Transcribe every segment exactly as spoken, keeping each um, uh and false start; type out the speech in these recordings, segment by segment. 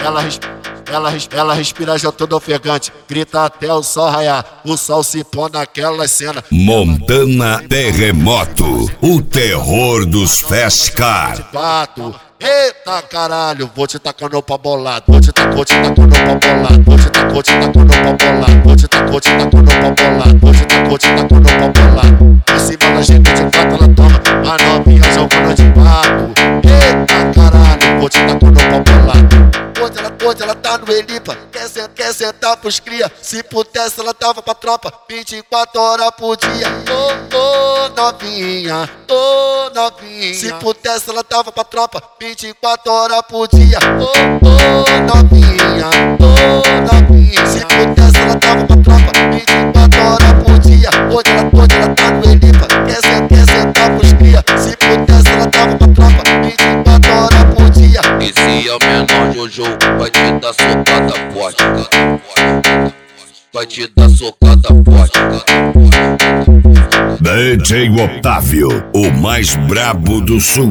ela respira. Ela, ela respira já toda ofegante, grita até o sol raiar, o sol se põe naquela cena. Montana Terremoto, o terror dos Fast Car. Eita caralho, vou te tacando pra bolado, vou te tacando, vou te tacando pra bolado, vou te tacando, vou te tacando pra bolado, vou te tacando, vou te tacando pra bolado, vou te tacando, vou te tacando pra bolado. Por cima da gente de quatro ela toma, a novinha jogando de papo. Eita caralho, vou te tacando pra bolado. Hoje ela, hoje ela tá no Elipa, quer, sen, quer sentar pros cria. Se pudesse ela tava pra tropa, vinte e quatro horas por dia. Ô, ô, novinha, ô, novinha. Se pudesse ela tava pra tropa, vinte e quatro horas por dia. Ô, ô, novinha, ô, novinha. Se pudesse ela tava pra tropa, vinte e quatro horas por dia. Hoje ela, hoje ela tá no Elipa, quer, sen, quer sentar pros cria. Se pudesse ela tava pra tropa, vinte e quatro horas por dia. Esse é o menor Jojo, vai te dar socada forte. Vai te dar socada forte. D J Otávio, o mais brabo do sul.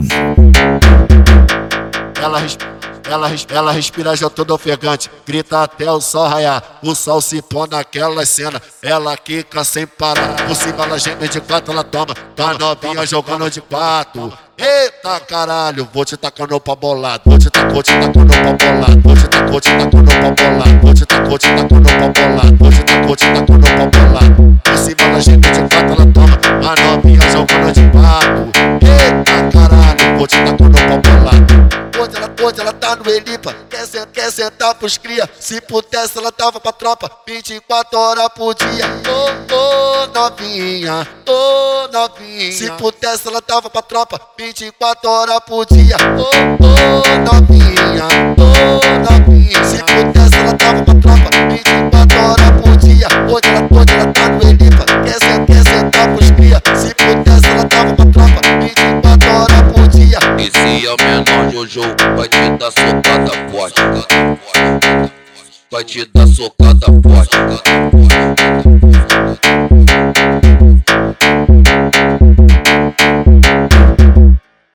Ela respira. Ela, ela respira já toda ofegante, grita até o sol raiar, o sol se põe naquela cena. Ela quica sem parar, por cima ela geme de quatro, ela toma, tá novinha jogando de quatro. Eita caralho, vou te tacando pra bolado, vou te tacando, vou te tacando pra bolado, vou te tacando, vou te tacando pra bolado, vou te tacando, vou te tacando pra bolado, vou te tacando, vou te tacando pra bolado. Por cima ela geme de quatro, ela toma, a novinha jogando de quatro. Eita caralho, vou te tacando pra bolado. Hoje ela, hoje ela tá no Elipa, quer, sen, quer sentar pros cria. Se pudesse ela tava pra tropa, vinte e quatro horas por dia. Ô, ô, novinha, ô, novinha. Se pudesse ela tava pra tropa, vinte e quatro horas por dia. Ô, ô, novinha, ô, novinha. Se pudesse ela tava pra tropa, vinte e quatro horas por dia. Hoje ela, hoje ela tá no Elipa, quer, sen, quer sentar pros cria. Se pudesse ela tava pra tropa, vinte e quatro horas por dia. Esse é o menor Jojo, vai te dar socada forte. Vai te dar socada forte.